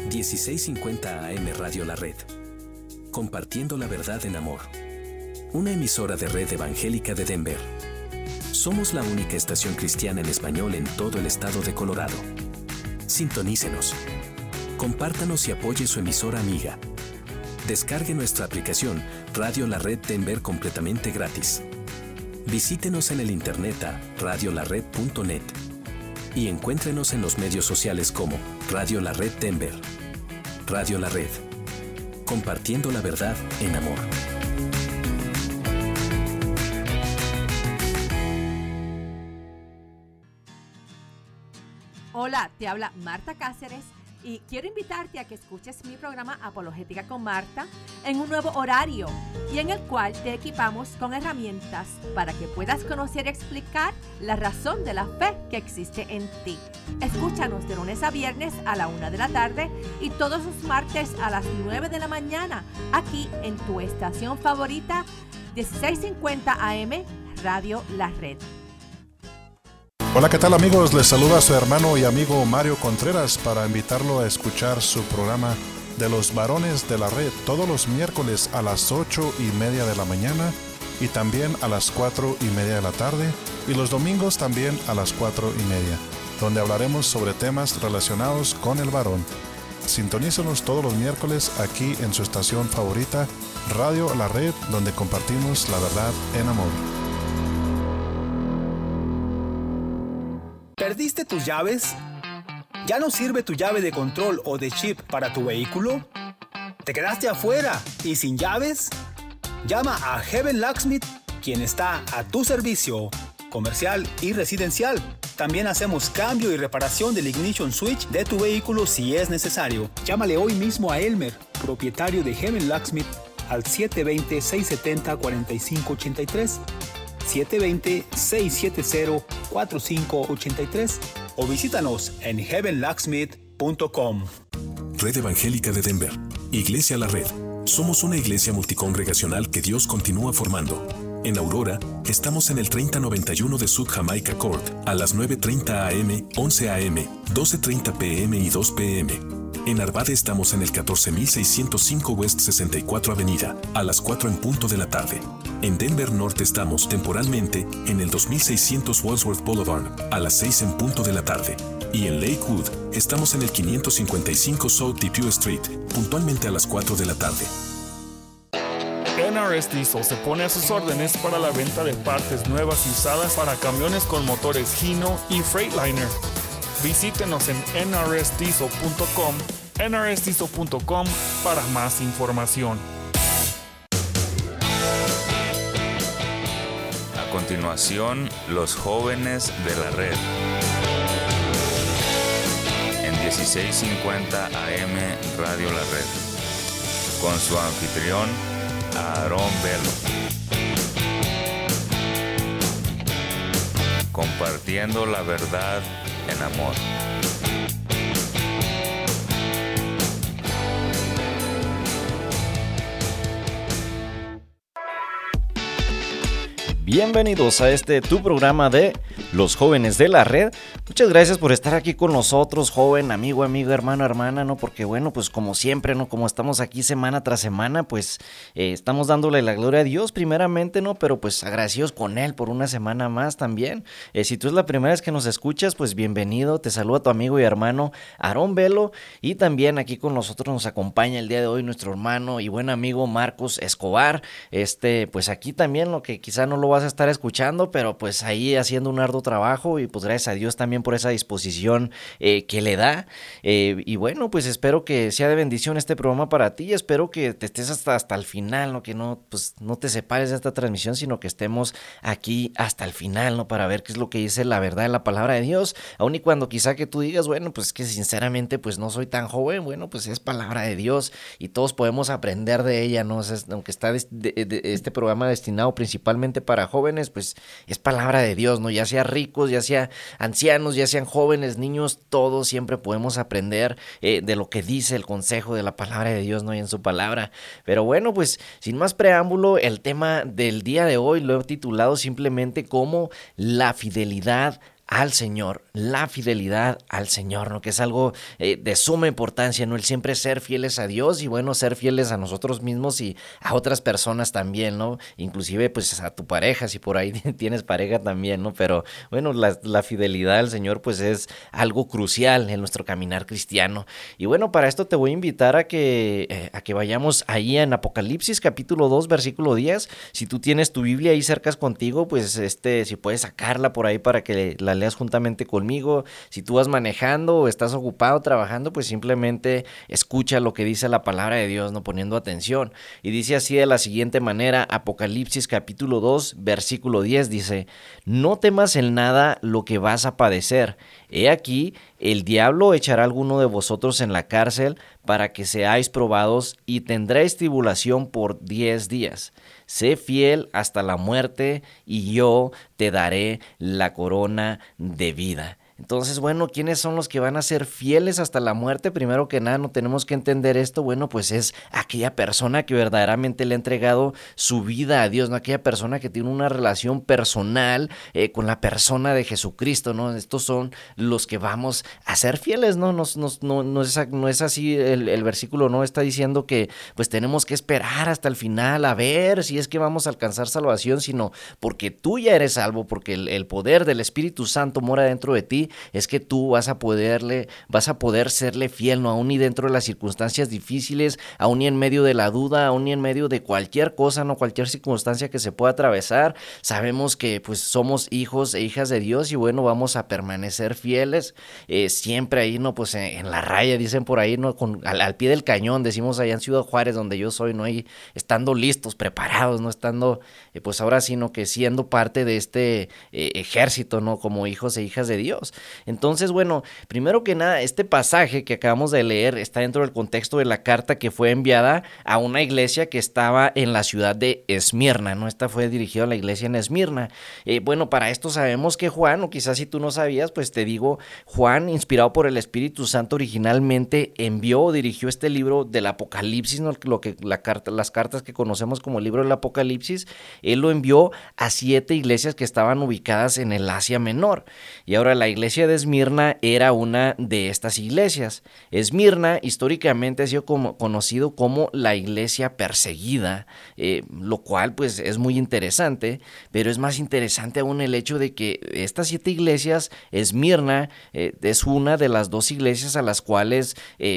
1650 AM Radio La Red. Compartiendo la verdad en amor. Una emisora de Red Evangélica de Denver. Somos la única estación cristiana en español en todo el estado de Colorado. Sintonícenos. Compártanos y apoye su emisora amiga. Descargue nuestra aplicación Radio La Red Denver completamente gratis. Visítenos en el internet a radiolared.net y encuéntrenos en los medios sociales como Radio La Red Denver. Radio La Red. Compartiendo la verdad en amor. Hola, te habla Marta Cáceres y quiero invitarte a que escuches mi programa Apologética con Marta en un nuevo horario y en el cual te equipamos con herramientas para que puedas conocer y explicar la razón de la fe que existe en ti. Escúchanos de lunes a viernes a la 1 de la tarde y todos los martes a las 9 de la mañana aquí en tu estación favorita 1650 AM Radio La Red. Hola, ¿qué tal amigos? Les saluda su hermano y amigo Mario Contreras para invitarlo a escuchar su programa de los varones de la red todos los miércoles a las 8:30 de la mañana y también a las 4:30 de la tarde y los domingos también a las 4:30, donde hablaremos sobre temas relacionados con el varón. Sintonícenos todos los miércoles aquí en su estación favorita, Radio La Red, donde compartimos la verdad en amor. ¿Perdiste tus llaves? ¿Ya no sirve tu llave de control o de chip para tu vehículo? ¿Te quedaste afuera y sin llaves? Llama a Heaven Locksmith, quien está a tu servicio, comercial y residencial. También hacemos cambio y reparación del ignition switch de tu vehículo si es necesario. Llámale hoy mismo a Elmer, propietario de Heaven Locksmith, al 720-670-4583. 720-670-4583 o visítanos en heavenlocksmith.com. Red Evangélica de Denver. Iglesia La Red. Somos una iglesia multicongregacional que Dios continúa formando. En Aurora, estamos en el 3091 de South Jamaica Court, a las 9:30 AM, 11 AM, 12:30 PM y 2 PM. En Arvada estamos en el 14605 West 64 Avenida, a las 4 en punto de la tarde. En Denver Norte estamos temporalmente en el 2600 Wadsworth Boulevard, a las 6 en punto de la tarde. Y en Lakewood estamos en el 555 South Depew Street, puntualmente a las 4 de la tarde. NRS Diesel se pone a sus órdenes para la venta de partes nuevas y usadas para camiones con motores Hino y Freightliner. Visítenos en nrsdiesel.com, nrsdiesel.com para más información. A continuación, los jóvenes de la red. En 1650 AM Radio La Red. Con su anfitrión, Aarón Velo. Compartiendo la verdad en amor. Bienvenidos a tu programa de Los Jóvenes de la Red. Muchas gracias por estar aquí con nosotros, joven, amigo, hermano, hermana, ¿no? Porque bueno, pues como siempre, ¿no? Como estamos aquí semana tras semana, pues estamos dándole la gloria a Dios primeramente, ¿no? Pero pues agradecidos con Él por una semana más también. Si tú es la primera vez que nos escuchas, pues bienvenido. Te saluda tu amigo y hermano Aarón Velo. Y también aquí con nosotros nos acompaña el día de hoy nuestro hermano y buen amigo Marcos Escobar. Pues aquí también, lo que quizá no lo vas a estar escuchando, pero pues ahí haciendo un arduo trabajo y pues gracias a Dios también por esa disposición que le da. Y bueno, pues espero que sea de bendición este programa para ti. Espero que te estés hasta el final, ¿no? Que no te separes de esta transmisión, sino que estemos aquí hasta el final, ¿no? Para ver qué es lo que dice la verdad de la palabra de Dios. Aun y cuando quizá que tú digas, bueno, pues que sinceramente pues no soy tan joven, bueno, pues es palabra de Dios y todos podemos aprender de ella, ¿no? O sea, aunque está este programa destinado principalmente para jóvenes, pues es palabra de Dios, ¿no? Ya sea ricos, ya sea ancianos, ya sean jóvenes, niños, todos siempre podemos aprender de lo que dice el consejo de la palabra de Dios, ¿no? Y en su palabra. Pero bueno, pues sin más preámbulo, el tema del día de hoy lo he titulado simplemente como la fidelidad al Señor. la fidelidad al Señor, ¿no? Que es algo de suma importancia, ¿no? El siempre ser fieles a Dios y bueno, ser fieles a nosotros mismos y a otras personas también, ¿no? Inclusive pues a tu pareja, si por ahí tienes pareja también, ¿no? Pero bueno, la fidelidad al Señor pues es algo crucial en nuestro caminar cristiano. Y bueno, para esto te voy a invitar a que vayamos ahí en Apocalipsis capítulo 2 versículo 10. Si tú tienes tu Biblia ahí cerca contigo, pues si puedes sacarla por ahí para que la leas juntamente conmigo. Si tú vas manejando o estás ocupado trabajando, pues simplemente escucha lo que dice la palabra de Dios, no poniendo atención. Y dice así de la siguiente manera, Apocalipsis capítulo 2, versículo 10 dice: no temas en nada lo que vas a padecer. He aquí, el diablo echará a alguno de vosotros en la cárcel para que seáis probados y tendréis tribulación por 10 días. Sé fiel hasta la muerte y yo te daré la corona de vida. Entonces, bueno, ¿quiénes son los que van a ser fieles hasta la muerte? Primero que nada, no tenemos que entender esto. Bueno, pues es aquella persona que verdaderamente le ha entregado su vida a Dios, ¿no? Aquella persona que tiene una relación personal con la persona de Jesucristo, ¿no? Estos son los que vamos a ser fieles, ¿no? No es así el versículo, no está diciendo que pues tenemos que esperar hasta el final a ver si es que vamos a alcanzar salvación, sino porque tú ya eres salvo, porque el poder del Espíritu Santo mora dentro de ti. Es que tú vas a poder serle fiel, ¿no? Aún y dentro de las circunstancias difíciles, aún y en medio de la duda, aún y en medio de cualquier cosa, ¿no? Cualquier circunstancia que se pueda atravesar, sabemos que pues somos hijos e hijas de Dios y bueno, vamos a permanecer fieles, siempre ahí, ¿no? Pues en la raya, dicen por ahí, ¿no? Al pie del cañón, decimos allá en Ciudad Juárez, donde yo soy, ¿no? Ahí estando listos, preparados, ¿no? Estando, pues ahora sí, ¿no? Que siendo parte de este ejército, ¿no? Como hijos e hijas de Dios. Entonces, bueno, primero que nada, este pasaje que acabamos de leer está dentro del contexto de la carta que fue enviada a una iglesia que estaba en la ciudad de Esmirna, ¿no? Esta fue dirigida a la iglesia en Esmirna. Bueno, para esto sabemos que Juan, o quizás si tú no sabías, pues te digo, Juan, inspirado por el Espíritu Santo, originalmente envió o dirigió este libro del Apocalipsis, ¿no? Las cartas que conocemos como el libro del Apocalipsis, él lo envió a 7 iglesias que estaban ubicadas en el Asia Menor. Y ahora la iglesia de Esmirna era una de estas iglesias. Esmirna históricamente ha sido conocido como la iglesia perseguida, lo cual pues es muy interesante, pero es más interesante aún el hecho de que estas 7 iglesias, Esmirna es una de las 2 iglesias a las cuales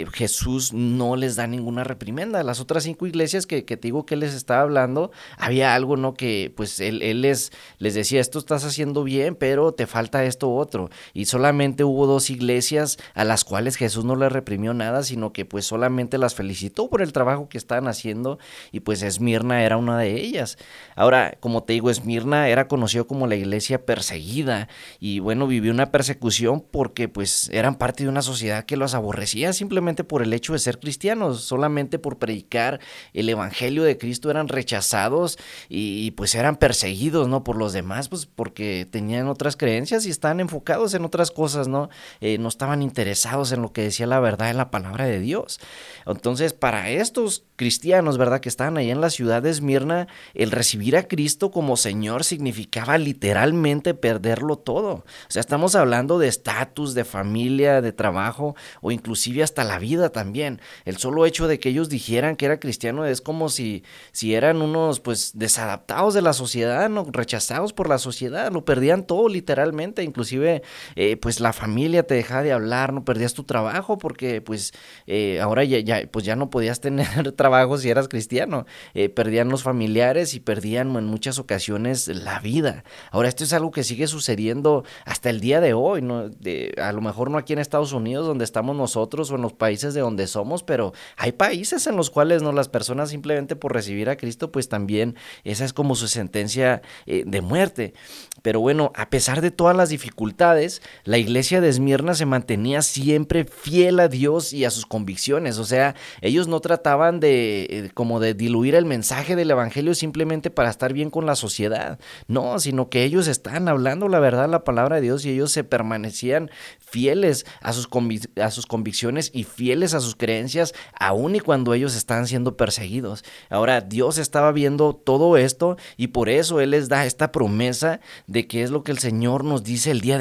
Jesús no les da ninguna reprimenda. Las otras 5 iglesias que te digo que les estaba hablando, había algo, ¿no? Que pues él les decía, esto estás haciendo bien, pero te falta esto otro. Y solamente hubo 2 iglesias a las cuales Jesús no les reprimió nada, sino que pues solamente las felicitó por el trabajo que estaban haciendo y pues Esmirna era una de ellas. Ahora, como te digo, Esmirna era conocido como la iglesia perseguida y bueno, vivió una persecución porque pues eran parte de una sociedad que los aborrecía simplemente por el hecho de ser cristianos, solamente por predicar el evangelio de Cristo eran rechazados y pues eran perseguidos, ¿no? Por los demás, pues porque tenían otras creencias y estaban enfocados en otras cosas, ¿no? No estaban interesados en lo que decía la verdad en la palabra de Dios. Entonces, para estos cristianos, ¿verdad? Que estaban ahí en la ciudad de Esmirna, el recibir a Cristo como Señor significaba literalmente perderlo todo. O sea, estamos hablando de estatus, de familia, de trabajo o inclusive hasta la vida también. El solo hecho de que ellos dijeran que era cristiano es como si eran unos pues desadaptados de la sociedad, ¿no? Rechazados por la sociedad, lo perdían todo literalmente, inclusive pues la familia te dejaba de hablar, no perdías tu trabajo porque pues ahora ya no podías tener trabajo si eras cristiano, perdían los familiares y perdían en muchas ocasiones la vida. Ahora esto es algo que sigue sucediendo hasta el día de hoy, ¿no? A lo mejor no aquí en Estados Unidos donde estamos nosotros o en los países de donde somos, pero hay países en los cuales no las personas simplemente por recibir a Cristo pues también esa es como su sentencia de muerte. Pero bueno, a pesar de todas las dificultades, la iglesia de Esmirna se mantenía siempre fiel a Dios y a sus convicciones. O sea, ellos no trataban de diluir el mensaje del evangelio simplemente para estar bien con la sociedad. No, sino que ellos estaban hablando la verdad, la palabra de Dios y ellos se permanecían fieles a sus convicciones y fieles a sus creencias, aun y cuando ellos estaban siendo perseguidos. Ahora, Dios estaba viendo todo esto y por eso Él les da esta promesa de que es lo que el Señor nos dice el día de hoy también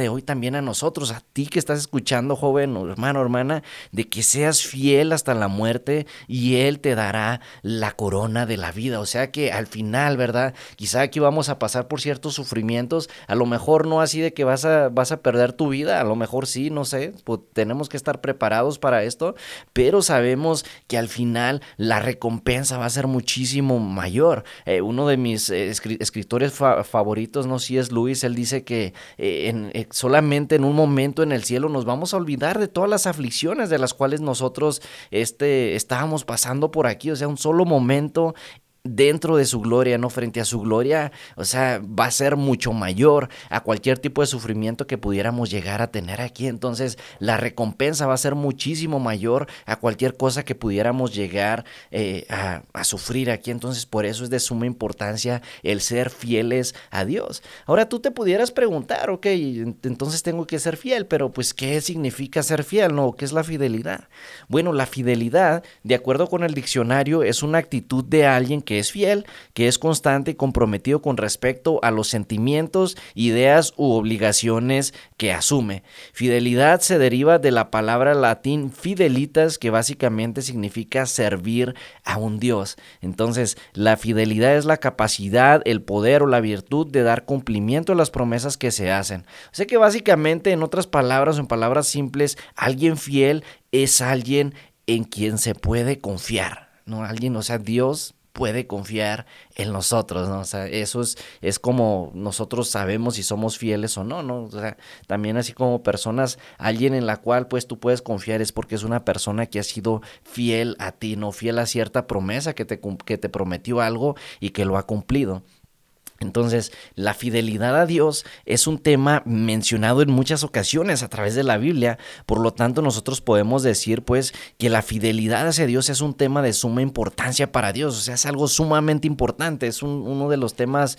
también a nosotros, a ti que estás escuchando, joven, hermano, hermana, de que seas fiel hasta la muerte y Él te dará la corona de la vida. O sea que al final, ¿verdad? Quizá aquí vamos a pasar por ciertos sufrimientos, a lo mejor no así de que vas a perder tu vida, a lo mejor sí, no sé, pues tenemos que estar preparados para esto, pero sabemos que al final la recompensa va a ser muchísimo mayor. Uno de mis escritores favoritos, no sé si es Luis, él dice que solamente en un momento en el cielo nos vamos a olvidar de todas las aflicciones de las cuales nosotros estábamos pasando por aquí, o sea, un solo momento dentro de su gloria, no frente a su gloria, o sea, va a ser mucho mayor a cualquier tipo de sufrimiento que pudiéramos llegar a tener aquí. Entonces la recompensa va a ser muchísimo mayor a cualquier cosa que pudiéramos llegar a sufrir aquí. Entonces por eso es de suma importancia el ser fieles a Dios. Ahora tú te pudieras preguntar, ok, entonces tengo que ser fiel, pero pues ¿qué significa ser fiel? ¿No? ¿Qué es la fidelidad? Bueno, la fidelidad, de acuerdo con el diccionario, es una actitud de alguien que es fiel, que es constante y comprometido con respecto a los sentimientos, ideas u obligaciones que asume. Fidelidad se deriva de la palabra latín fidelitas, que básicamente significa servir a un Dios. Entonces, la fidelidad es la capacidad, el poder o la virtud de dar cumplimiento a las promesas que se hacen. O sea que básicamente, en otras palabras o en palabras simples, alguien fiel es alguien en quien se puede confiar, ¿no? Alguien, o sea, Dios puede confiar en nosotros, ¿no? O sea, eso es como nosotros sabemos si somos fieles o no, ¿no? O sea, también así como personas, alguien en la cual pues tú puedes confiar es porque es una persona que ha sido fiel a ti, ¿no? Fiel a cierta promesa que te prometió algo y que lo ha cumplido. Entonces, la fidelidad a Dios es un tema mencionado en muchas ocasiones a través de la Biblia, por lo tanto nosotros podemos decir pues que la fidelidad hacia Dios es un tema de suma importancia para Dios, o sea, es algo sumamente importante, es uno de los temas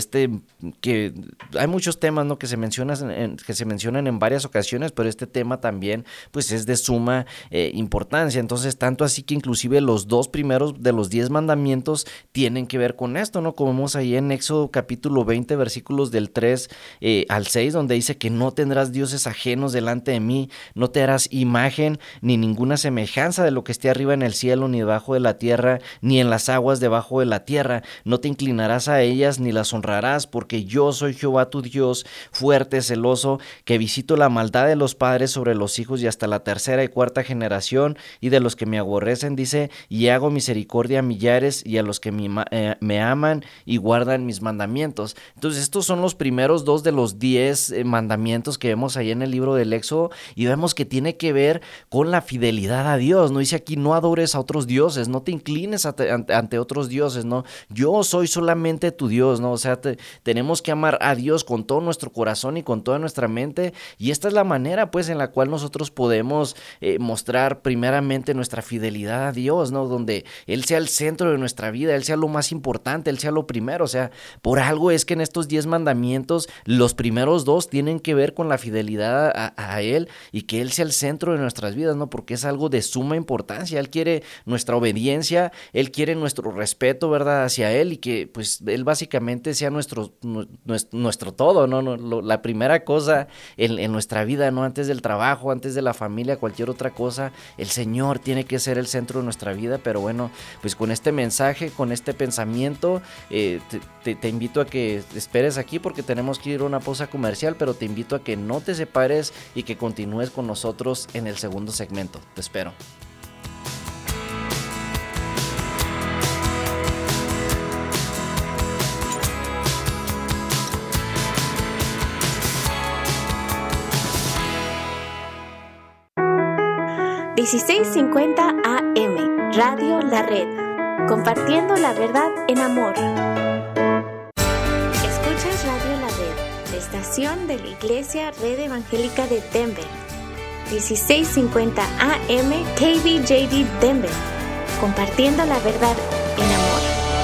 que hay muchos temas, ¿no? que se mencionan en varias ocasiones, pero este tema también pues es de suma importancia. Entonces, tanto así que inclusive los 2 primeros de los 10 mandamientos tienen que ver con esto, ¿no? Como vemos ahí en Éxodo capítulo 20, versículos del 3 al 6, donde dice que no tendrás dioses ajenos delante de mí, no te harás imagen ni ninguna semejanza de lo que esté arriba en el cielo, ni debajo de la tierra, ni en las aguas debajo de la tierra, no te inclinarás a ellas ni las honrarás, porque yo soy Jehová tu Dios, fuerte, celoso, que visito la maldad de los padres sobre los hijos y hasta la 3ª y 4ª generación, y de los que me aborrecen, dice, y hago misericordia a millares, y a los que me aman y guardan mis mandamientos. Entonces estos son los primeros 2 de los 10 mandamientos que vemos ahí en el libro del Éxodo, y vemos que tiene que ver con la fidelidad a Dios, ¿no? Dice aquí, no adores a otros dioses, no te inclines ante otros dioses, ¿no? Yo soy solamente tu Dios, ¿no? O sea, tenemos que amar a Dios con todo nuestro corazón y con toda nuestra mente, y esta es la manera pues en la cual nosotros podemos mostrar primeramente nuestra fidelidad a Dios, ¿no? Donde Él sea el centro de nuestra vida, Él sea lo más importante, Él sea lo primero. O sea, por algo es que en estos 10 mandamientos los primeros 2 tienen que ver con la fidelidad a Él, y que Él sea el centro de nuestras vidas, ¿no? Porque es algo de suma importancia. Él quiere nuestra obediencia, Él quiere nuestro respeto, ¿verdad? Hacia Él, y que pues Él básicamente sea nuestro todo, ¿no? La primera cosa en nuestra vida, ¿no? Antes del trabajo, antes de la familia, cualquier otra cosa, el Señor tiene que ser el centro de nuestra vida. Pero bueno, pues con este mensaje, con este pensamiento, te invito a que esperes aquí porque tenemos que ir a una pausa comercial, pero te invito a que no te separes y que continúes con nosotros en el segundo segmento. Te espero. $1650 AM, Radio La Red, compartiendo la verdad en amor. Escuchas Radio La Red, la estación de la Iglesia Red Evangélica de Denver. 1650 AM, KBJD Denver, compartiendo la verdad en amor.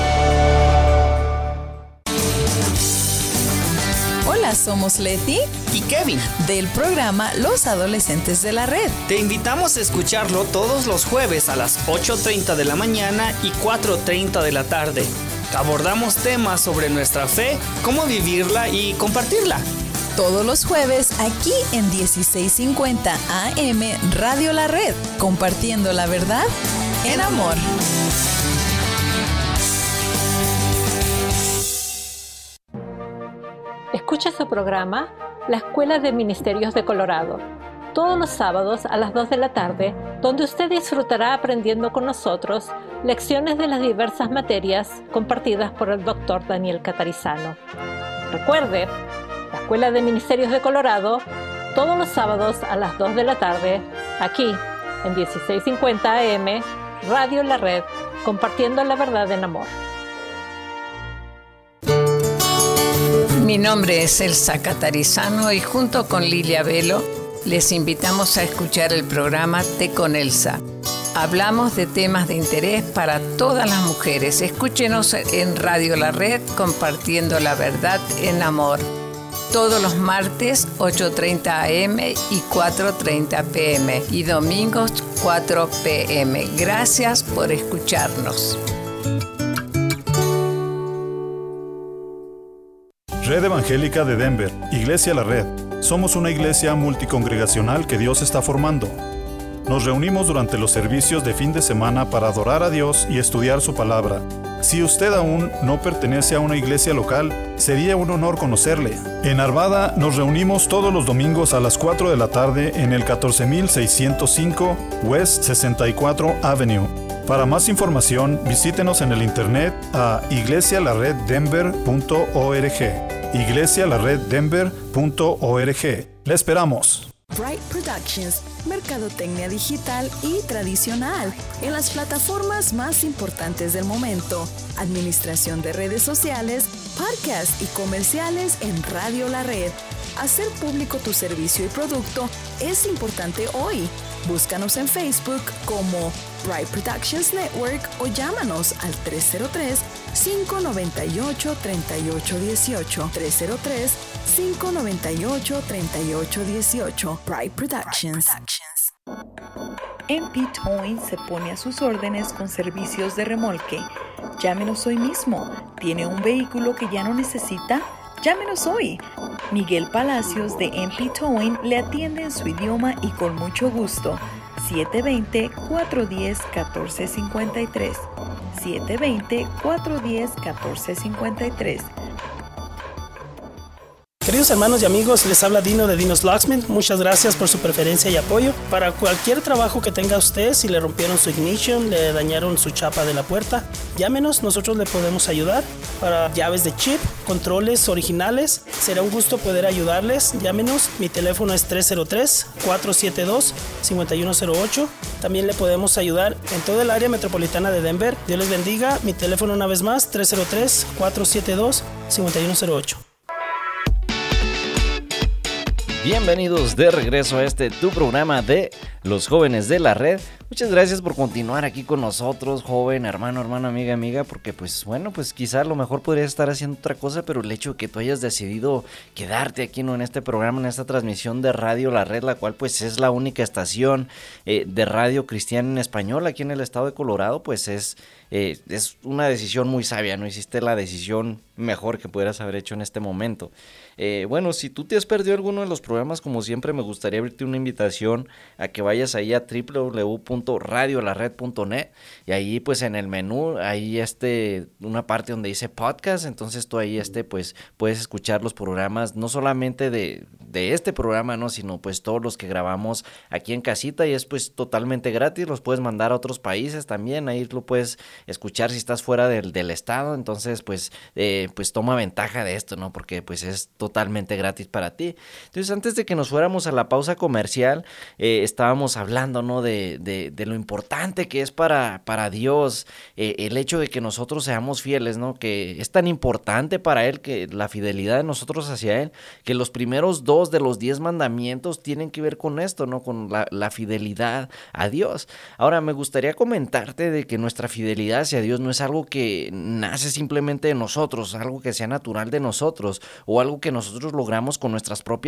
Hola, somos Leti y Kevin del programa Los Adolescentes de la Red. Te invitamos a escucharlo todos los jueves a las 8:30 de la mañana y 4:30 de la tarde. Abordamos temas sobre nuestra fe, cómo vivirla y compartirla. Todos los jueves aquí en 1650 AM Radio La Red, compartiendo la verdad en amor. Escucha su programa La Escuela de Ministerios de Colorado, todos los sábados a las 2 de la tarde, donde usted disfrutará aprendiendo con nosotros lecciones de las diversas materias compartidas por el Dr. Daniel Catarizano. Recuerde, La Escuela de Ministerios de Colorado, todos los sábados a las 2 de la tarde, aquí en 1650 AM, Radio La Red, compartiendo la verdad en amor. Mi nombre es Elsa Catarizano y junto con Lilia Velo les invitamos a escuchar el programa Té con Elsa. Hablamos de temas de interés para todas las mujeres. Escúchenos en Radio La Red, compartiendo la verdad en amor. Todos los martes, 8:30 AM y 4:30 PM. Y domingos, 4 PM. Gracias por escucharnos. Red Evangélica de Denver, Iglesia La Red. Somos una iglesia multicongregacional que Dios está formando. Nos reunimos durante los servicios de fin de semana para adorar a Dios y estudiar su palabra. Si usted aún no pertenece a una iglesia local, sería un honor conocerle. En Arvada nos reunimos todos los domingos a las 4 de la tarde en el 14605 West 64 Avenue. Para más información, visítenos en el internet a iglesialareddenver.org. iglesialareddenver.org. ¡Le esperamos! Bright Productions, mercadotecnia digital y tradicional en las plataformas más importantes del momento, administración de redes sociales, podcasts y comerciales en Radio La Red. Hacer público tu servicio y producto es importante hoy. Búscanos en Facebook como Bright Productions Network o llámanos al 303-598-3818. 303-598-3818. Bright Productions. MP Towing se pone a sus órdenes con servicios de remolque. Llámenos hoy mismo. ¿Tiene un vehículo que ya no necesita? Llámenos hoy. Miguel Palacios de MP Towing le atiende en su idioma y con mucho gusto. 720-410-1453. 720-410-1453. Queridos hermanos y amigos, les habla Dino de Dino's Locksmith. Muchas gracias por su preferencia y apoyo. Para cualquier trabajo que tenga usted, si le rompieron su ignition, le dañaron su chapa de la puerta, llámenos, nosotros le podemos ayudar. Para llaves de chip, controles originales, será un gusto poder ayudarles. Llámenos, mi teléfono es 303-472-5108. También le podemos ayudar en todo el área metropolitana de Denver. Dios les bendiga. Mi teléfono una vez más, 303-472-5108. Bienvenidos de regreso a tu programa de Los Jóvenes de la Red. Muchas gracias por continuar aquí con nosotros, joven, hermano, hermana, amiga, porque pues quizá a lo mejor podrías estar haciendo otra cosa, pero el hecho de que tú hayas decidido quedarte aquí en este programa, en esta transmisión de Radio La Red, la cual pues es la única estación de radio cristiana en español aquí en el estado de Colorado, pues es una decisión muy sabia, ¿no? Hiciste la decisión mejor que pudieras haber hecho en este momento. Si tú te has perdido alguno de los programas, como siempre me gustaría abrirte una invitación a que vayas ahí a www.radiolared.net y ahí pues en el menú hay una parte donde dice podcast, entonces tú ahí pues puedes escuchar los programas, no solamente de este programa, ¿no? Sino pues todos los que grabamos aquí en casita y es pues totalmente gratis, los puedes mandar a otros países también, ahí lo puedes escuchar si estás fuera del estado, entonces pues toma ventaja de esto, ¿no? Porque pues es totalmente gratis para ti. Entonces antes de que nos fuéramos a la pausa comercial, estábamos hablando, ¿no? De lo importante que es para Dios el hecho de que nosotros seamos fieles, ¿no? Que es tan importante para Él, que la fidelidad de nosotros hacia Él, que los primeros 2 de los 10 mandamientos tienen que ver con esto, ¿no? Con la fidelidad a Dios. Ahora, me gustaría comentarte de que nuestra fidelidad hacia Dios no es algo que nace simplemente de nosotros, algo que sea natural de nosotros, o algo que nosotros logramos con nuestras propias fuerzas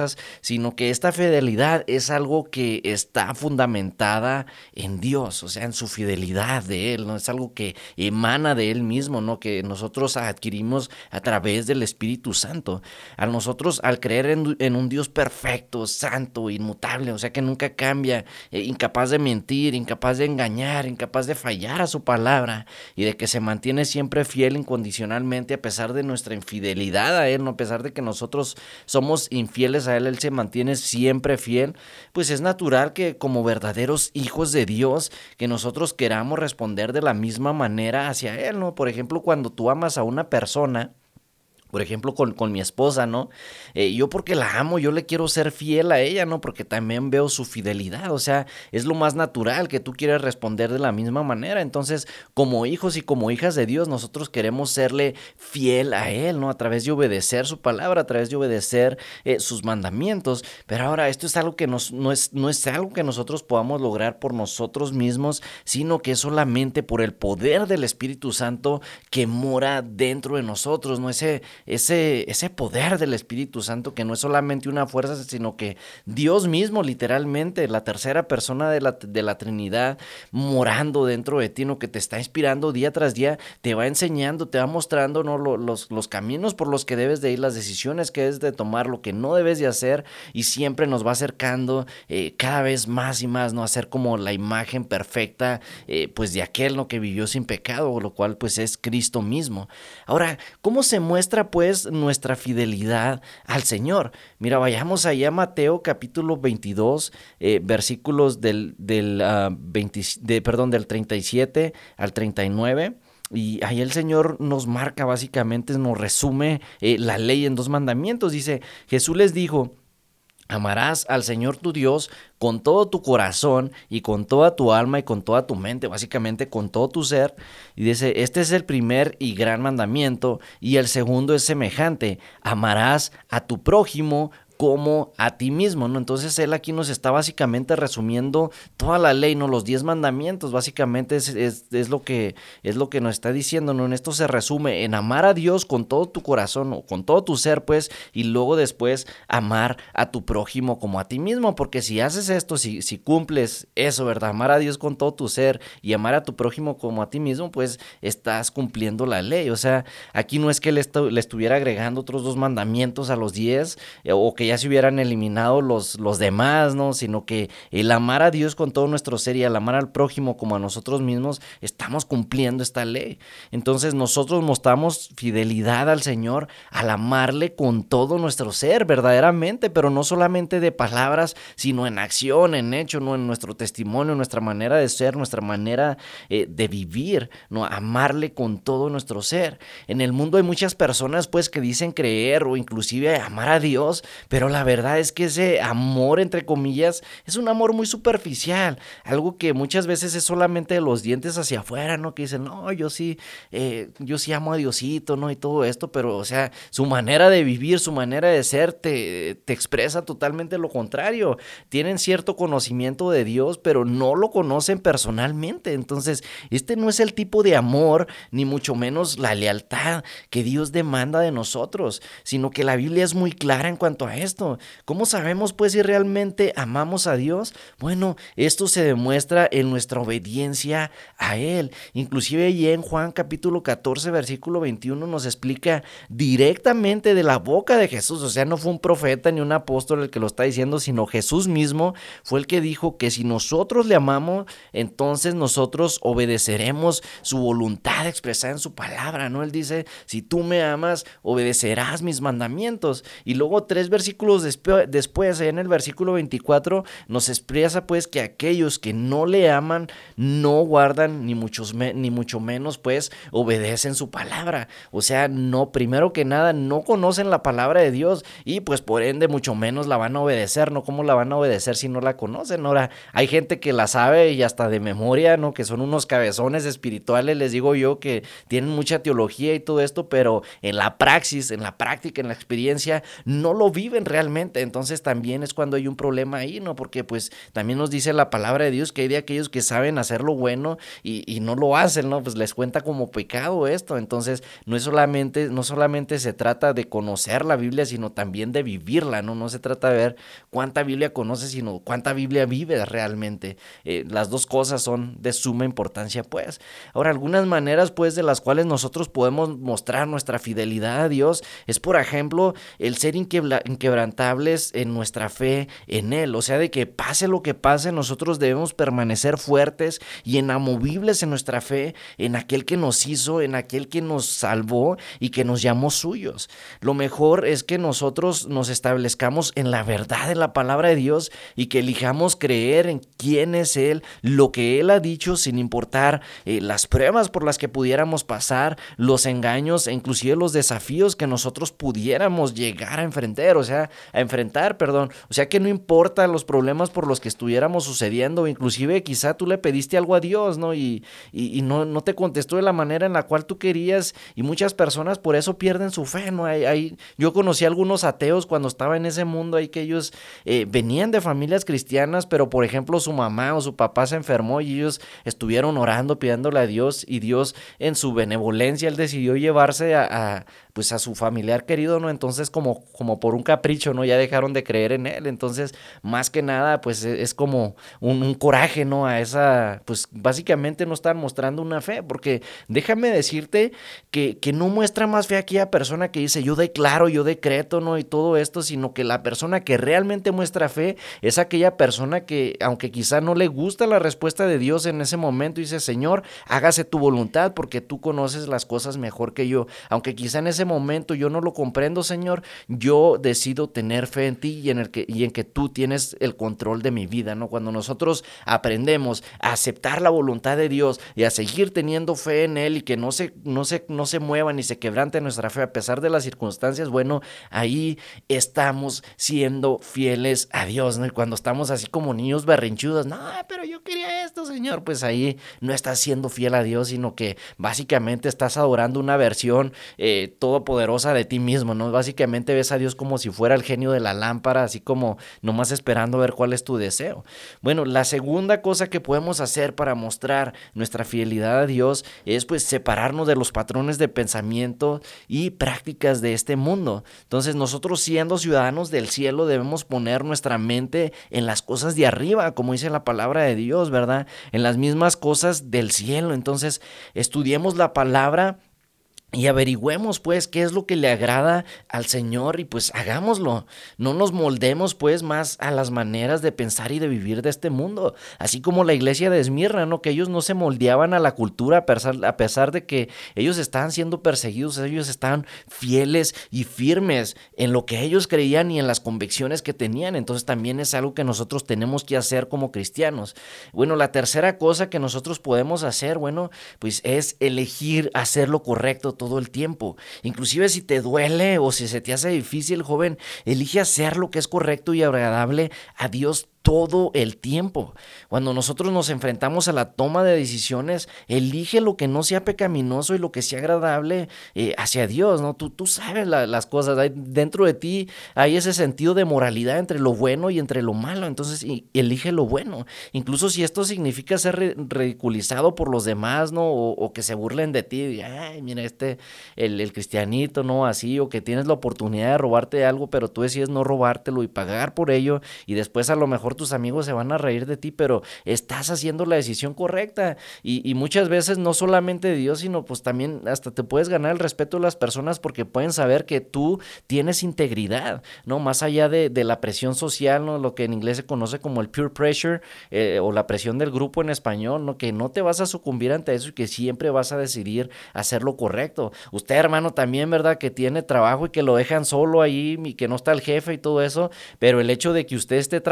cosas, sino que esta fidelidad es algo que está fundamentada en Dios, o sea, en su fidelidad de Él, ¿no? Es algo que emana de Él mismo, ¿no? Que nosotros adquirimos a través del Espíritu Santo. A nosotros, al creer en un Dios perfecto, santo, inmutable, o sea, que nunca cambia, incapaz de mentir, incapaz de engañar, incapaz de fallar a su palabra, y de que se mantiene siempre fiel incondicionalmente a pesar de nuestra infidelidad a Él, ¿no? A pesar de que nosotros somos infieles a Él, Él se mantiene siempre fiel. Pues es natural que como verdaderos hijos de Dios, que nosotros queramos responder de la misma manera hacia Él, ¿no? Por ejemplo, cuando tú amas a una persona, por ejemplo, con mi esposa, ¿no? Yo porque la amo, yo le quiero ser fiel a ella, ¿no? Porque también veo su fidelidad, o sea, es lo más natural que tú quieras responder de la misma manera. Entonces, como hijos y como hijas de Dios, nosotros queremos serle fiel a Él, ¿no? A través de obedecer su palabra, a través de obedecer sus mandamientos. Pero ahora, esto es algo que no es algo que nosotros podamos lograr por nosotros mismos, sino que es solamente por el poder del Espíritu Santo que mora dentro de nosotros, ¿no? Ese poder del Espíritu Santo, que no es solamente una fuerza, sino que Dios mismo, literalmente, la tercera persona de la Trinidad, morando dentro de ti, ¿no? Que te está inspirando día tras día, te va enseñando, te va mostrando, ¿no? los caminos por los que debes de ir, las decisiones que debes de tomar, lo que no debes de hacer, y siempre nos va acercando cada vez más y más, ¿no? A ser como la imagen perfecta, pues de aquel, ¿no? Que vivió sin pecado, lo cual pues es Cristo mismo. Ahora, ¿cómo se muestra pues nuestra fidelidad al Señor? Mira, vayamos allá a Mateo capítulo 22, versículos del 37 al 39. Y ahí el Señor nos marca básicamente, nos resume la ley en 2 mandamientos. Dice, Jesús les dijo: amarás al Señor tu Dios con todo tu corazón y con toda tu alma y con toda tu mente, básicamente con todo tu ser. Y dice, este es el primer y gran mandamiento, y el segundo es semejante: amarás a tu prójimo como a ti mismo, ¿no? Entonces él aquí nos está básicamente resumiendo toda la ley, ¿no? Los 10 mandamientos, básicamente es lo que nos está diciendo, ¿no? En esto se resume en amar a Dios con todo tu corazón, o con todo tu ser, pues, y luego después amar a tu prójimo como a ti mismo, porque si haces esto, si cumples eso, ¿verdad? Amar a Dios con todo tu ser y amar a tu prójimo como a ti mismo, pues estás cumpliendo la ley. O sea, aquí no es que le estuviera agregando otros 2 mandamientos a los 10, o que ya se hubieran eliminado los demás, ¿no? Sino que el amar a Dios con todo nuestro ser y el amar al prójimo como a nosotros mismos, estamos cumpliendo esta ley. Entonces nosotros mostramos fidelidad al Señor al amarle con todo nuestro ser, verdaderamente, pero no solamente de palabras, sino en acción, en hecho, ¿no? En nuestro testimonio, nuestra manera de ser, nuestra manera de vivir, ¿no? Amarle con todo nuestro ser. En el mundo hay muchas personas, pues, que dicen creer o inclusive amar a Dios, pero la verdad es que ese amor, entre comillas, es un amor muy superficial, algo que muchas veces es solamente de los dientes hacia afuera, ¿no? Que dicen, no, yo sí amo a Diosito, ¿no? Y todo esto, pero, o sea, su manera de vivir, su manera de ser te expresa totalmente lo contrario. Tienen cierto conocimiento de Dios, pero no lo conocen personalmente. Entonces, este no es el tipo de amor, ni mucho menos la lealtad que Dios demanda de nosotros, sino que la Biblia es muy clara en cuanto a esto. ¿Cómo sabemos pues si realmente amamos a Dios? Bueno, esto se demuestra en nuestra obediencia a Él. Inclusive allí en Juan capítulo 14 versículo 21 nos explica directamente de la boca de Jesús. O sea, no fue un profeta ni un apóstol el que lo está diciendo, sino Jesús mismo fue el que dijo que si nosotros le amamos, entonces nosotros obedeceremos su voluntad expresada en su palabra, ¿no? Él dice, si tú me amas, obedecerás mis mandamientos. Y luego 3 versículos después, en el versículo 24, nos expresa pues que aquellos que no le aman no guardan ni mucho menos pues obedecen su palabra. O sea, no, primero que nada, no conocen la palabra de Dios y pues por ende mucho menos la van a obedecer, ¿no? ¿Cómo la van a obedecer si no la conocen? Ahora, hay gente que la sabe y hasta de memoria, ¿no? Que son unos cabezones espirituales, les digo yo, que tienen mucha teología y todo esto, pero en la praxis, en la práctica, en la experiencia, no lo viven viven realmente. Entonces también es cuando hay un problema ahí, ¿no? Porque pues también nos dice la palabra de Dios que hay de aquellos que saben hacer lo bueno y no lo hacen, ¿no? Pues les cuenta como pecado esto. Entonces no solamente se trata de conocer la Biblia, sino también de vivirla, ¿no? No se trata de ver cuánta Biblia conoces, sino cuánta Biblia vives realmente. Las dos cosas son de suma importancia, pues. Ahora, algunas maneras, pues, de las cuales nosotros podemos mostrar nuestra fidelidad a Dios es, por ejemplo, el ser inquebrantables en nuestra fe en Él. O sea, de que pase lo que pase, nosotros debemos permanecer fuertes y inamovibles en nuestra fe en aquel que nos hizo, en aquel que nos salvó y que nos llamó suyos. Lo mejor es que nosotros nos establezcamos en la verdad de la palabra de Dios y que elijamos creer en quién es Él, lo que Él ha dicho, sin importar las pruebas por las que pudiéramos pasar, los engaños e inclusive los desafíos que nosotros pudiéramos llegar a enfrentar, o sea que no importa los problemas por los que estuviéramos sucediendo, inclusive quizá tú le pediste algo a Dios, ¿no? Y no te contestó de la manera en la cual tú querías, y muchas personas por eso pierden su fe, ¿no? Yo conocí a algunos ateos cuando estaba en ese mundo ahí, que ellos venían de familias cristianas, pero por ejemplo su mamá o su papá se enfermó y ellos estuvieron orando, pidiéndole a Dios, y Dios en su benevolencia, Él decidió llevarse a su familiar querido, ¿no? Entonces como por un capricho, ¿no? Ya dejaron de creer en Él. Entonces, más que nada, pues es como un coraje, ¿no? A esa, pues básicamente no están mostrando una fe, porque déjame decirte que no muestra más fe aquella persona que dice yo declaro, yo decreto, ¿no? Y todo esto, sino que la persona que realmente muestra fe es aquella persona que, aunque quizá no le gusta la respuesta de Dios en ese momento, dice, Señor, hágase tu voluntad, porque tú conoces las cosas mejor que yo. Aunque quizá en ese momento yo no lo comprendo, Señor, yo decido tener fe en ti y en que tú tienes el control de mi vida, ¿no? Cuando nosotros aprendemos a aceptar la voluntad de Dios y a seguir teniendo fe en Él y que no se mueva ni se quebrante nuestra fe a pesar de las circunstancias, bueno, ahí estamos siendo fieles a Dios, ¿no? Y cuando estamos así como niños berrinchudos, no, pero yo quería esto, Señor, pues ahí no estás siendo fiel a Dios, sino que básicamente estás adorando una versión todopoderosa de ti mismo, ¿no? Básicamente ves a Dios como si fuera el genio de la lámpara, así como nomás esperando a ver cuál es tu deseo. Bueno, la segunda cosa que podemos hacer para mostrar nuestra fidelidad a Dios es pues separarnos de los patrones de pensamiento y prácticas de este mundo. Entonces nosotros, siendo ciudadanos del cielo, debemos poner nuestra mente en las cosas de arriba, como dice la palabra de Dios, ¿verdad? En las mismas cosas del cielo. Entonces estudiemos la palabra y averigüemos pues qué es lo que le agrada al Señor y pues hagámoslo. No nos moldemos pues más a las maneras de pensar y de vivir de este mundo. Así como la iglesia de Esmirna, ¿no? Que ellos no se moldeaban a la cultura a pesar de que ellos estaban siendo perseguidos. Ellos estaban fieles y firmes en lo que ellos creían y en las convicciones que tenían. Entonces también es algo que nosotros tenemos que hacer como cristianos. Bueno, la tercera cosa que nosotros podemos hacer, bueno, pues es elegir hacer lo correcto todo el tiempo. Inclusive si te duele o si se te hace difícil, joven, elige hacer lo que es correcto y agradable a Dios todo el tiempo. Cuando nosotros nos enfrentamos a la toma de decisiones, elige lo que no sea pecaminoso y lo que sea agradable hacia Dios, ¿no? Tú sabes las cosas, dentro de ti hay ese sentido de moralidad entre lo bueno y entre lo malo, entonces elige lo bueno, incluso si esto significa ser ridiculizado por los demás, ¿no? O que se burlen de ti, ay, mira el cristianito, ¿no? Así, o que tienes la oportunidad de robarte algo, pero tú decides no robártelo y pagar por ello, y después a lo mejor tus amigos se van a reír de ti, pero estás haciendo la decisión correcta, y muchas veces no solamente de Dios, sino pues también hasta te puedes ganar el respeto de las personas porque pueden saber que tú tienes integridad, ¿no? Más allá de la presión social, ¿no? Lo que en inglés se conoce como el peer pressure, o la presión del grupo en español, ¿no? Que no te vas a sucumbir ante eso y que siempre vas a decidir hacer lo correcto. Usted, hermano, también, ¿verdad? Que tiene trabajo y que lo dejan solo ahí y que no está el jefe y todo eso, pero el hecho de que usted esté trabajando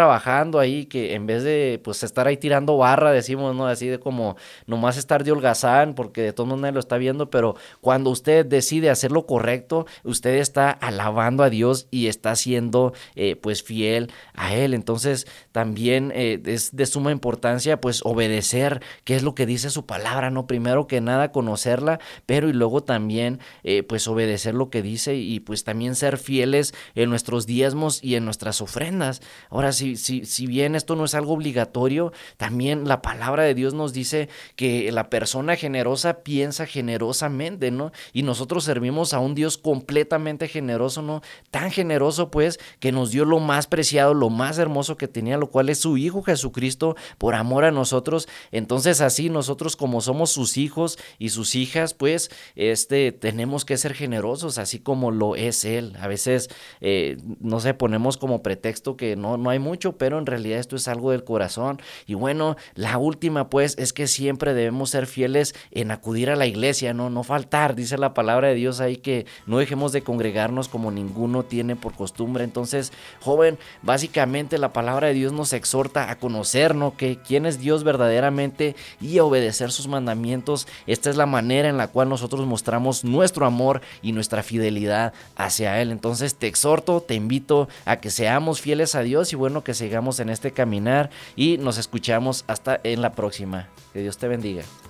trabajando ahí, que en vez de pues estar ahí tirando barra, decimos, ¿no? Así de como nomás estar de holgazán, porque de todos modos nadie lo está viendo, pero cuando usted decide hacer lo correcto, usted está alabando a Dios y está siendo pues fiel a Él. Entonces también es de suma importancia pues obedecer qué es lo que dice su palabra, ¿no? Primero que nada conocerla, pero y luego también pues obedecer lo que dice y pues también ser fieles en nuestros diezmos y en nuestras ofrendas. Ahora, si bien esto no es algo obligatorio, también la palabra de Dios nos dice que la persona generosa piensa generosamente, ¿no? Y nosotros servimos a un Dios completamente generoso, ¿no? Tan generoso pues que nos dio lo más preciado, lo más hermoso que tenía, lo cual es su Hijo Jesucristo por amor a nosotros. Entonces así nosotros, como somos sus hijos y sus hijas, pues tenemos que ser generosos así como lo es Él. A veces no sé, ponemos como pretexto que no hay mucho, pero en realidad esto es algo del corazón. Y bueno, la última pues es que siempre debemos ser fieles en acudir a la iglesia, no faltar. Dice la palabra de Dios ahí que no dejemos de congregarnos como ninguno tiene por costumbre. Entonces, joven, básicamente la palabra de Dios nos exhorta a conocer, ¿no? Que quién es Dios verdaderamente y a obedecer sus mandamientos. Esta es la manera en la cual nosotros mostramos nuestro amor y nuestra fidelidad hacia Él. Entonces te exhorto, te invito a que seamos fieles a Dios y bueno, que sigamos en este caminar y nos escuchamos hasta en la próxima. Que Dios te bendiga.